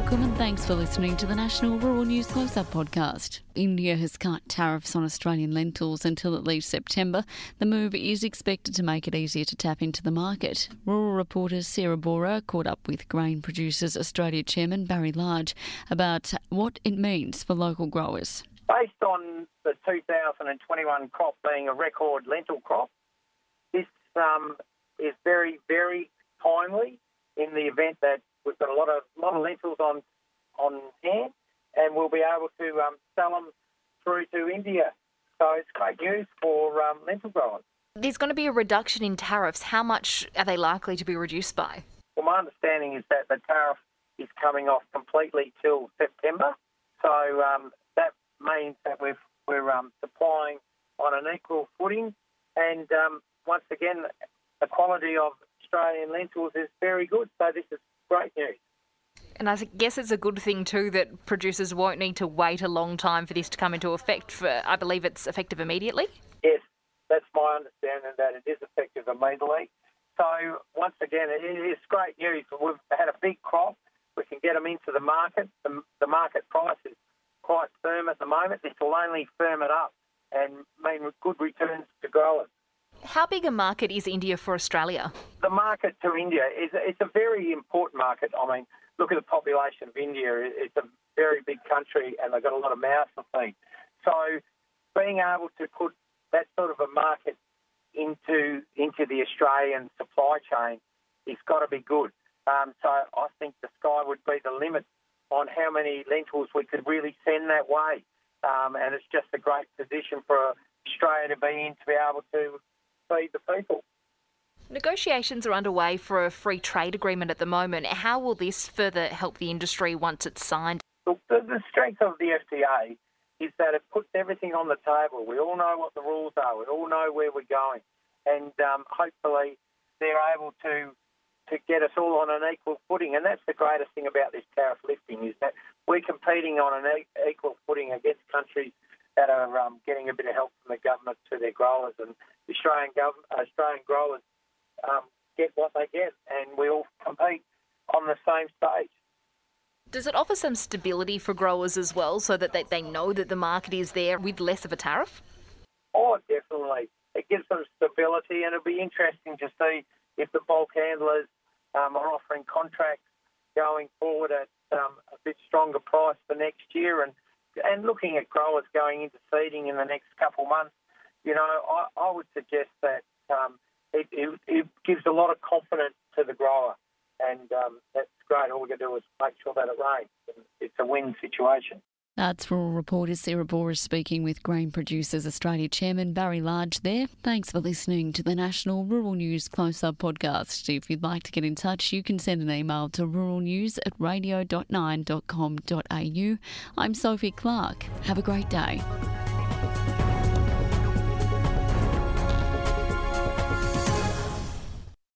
Welcome and thanks for listening to the National Rural News Close-Up podcast. India has cut tariffs on Australian lentils until at least September. The move is expected to make it easier to tap into the market. Rural reporter Sarah Bora caught up with Grain Producers Australia Chairman Barry Large about what it means for local growers. Based on the 2021 crop being a record lentil crop, this is very, very timely in the event that we've got a lot of lentils on hand, and we'll be able to sell them through to India. So it's great news for lentil growers. There's going to be a reduction in tariffs. How much are they likely to be reduced by? Well, my understanding is that the tariff is coming off completely till September. So that means that we're supplying on an equal footing. And once again, the quality of Australian lentils is very good. So this is great news. And I guess it's a good thing too that producers won't need to wait a long time for this to come into effect. I believe it's effective immediately? Yes, that's my understanding, that it is effective immediately. So once again, it is great news. We've had a big crop. We can get them into the market. The market price is quite firm at the moment. This will only firm it up and mean good returns to growers. How big a market is India for Australia? The market to India it's a very important market. I mean, look at the population of India. It's a very big country and they've got a lot of mouths to feed. So being able to put that sort of a market into the Australian supply chain has got to be good. So I think the sky would be the limit on how many lentils we could really send that way. And it's just a great position for Australia to be in, to be able to feed the people. Negotiations are underway for a free trade agreement at the moment. How will this further help the industry once it's signed? Look, the strength of the FTA is that it puts everything on the table. We all know what the rules are. We all know where we're going. And hopefully they're able to get us all on an equal footing. And that's the greatest thing about this tariff lifting, is that we're competing on an equal footing against countries that are getting a bit of help from the government to their growers. And the Australian growers get what they get, and we all compete on the same stage. Does it offer some stability for growers as well, so that they know that the market is there with less of a tariff? Oh, definitely. It gives them stability, and it'll be interesting to see if the bulk handlers are offering contracts going forward at a bit stronger price for next year, and looking at growers going into seeding in the next couple of months. You know, I would suggest that it gives a lot of confidence to the grower, and that's great. All we can do is make sure that it rains. It's a win situation. That's rural reporter Sarah Bora speaking with Grain Producers Australia Chairman Barry Large there. Thanks for listening to the National Rural News Close-Up podcast. If you'd like to get in touch, you can send an email to ruralnews@radio.9.com.au. I'm Sophie Clark. Have a great day.